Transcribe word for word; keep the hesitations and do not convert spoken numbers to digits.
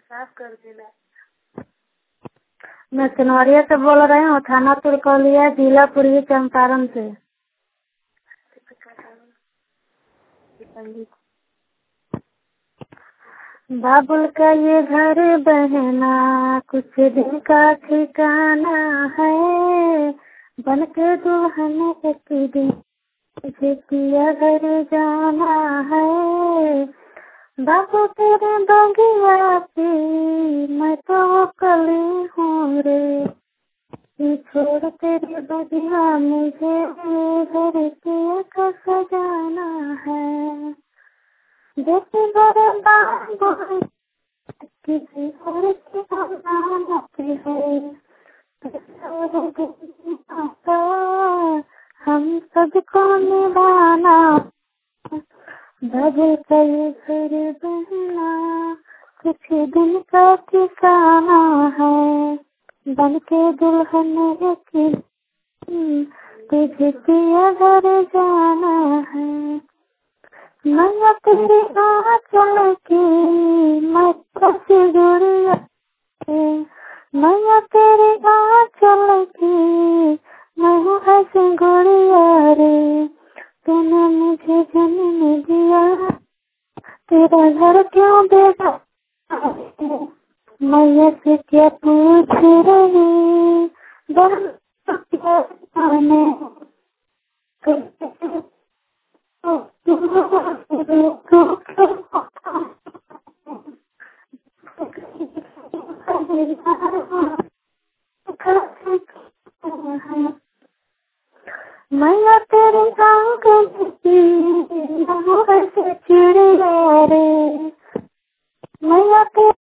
साफ कर देना। मैं सिनवरिया से बोल रही हूँ, थाना तुरकौलिया, जिला पूर्वी चंपारण से। बाबुल का ये घर बहना कुछ दिन का ठिकाना है, बन के दुल्हन एक दिन तुझे पिया घर जाना है। बाबू तेरे बगिया पे मैं तो कली हूँ रे, ये छोड़ तेरी बगिया मुझे घर पिया का सजाना है। जैसे बड़े बाबू किसी और की अमानत है, हम सबको निभाना। बाबुल का ये घर बहना कुछ दिन का ठिकाना है, बन के दुल्हन एक दिन तुझे पिया घर जाना है। मैया तेरी आँचल की मैं कैसे गुड़िया के, मैया तेरी आँचल की मैं ऐसे गुड़िया रे, तूने मुझे जन्म दिया, तेरा घर क्यों बेटा। मैया से क्या पूछ रही बहने, मैया तेरी आंखों की चिड़िया रे, मैया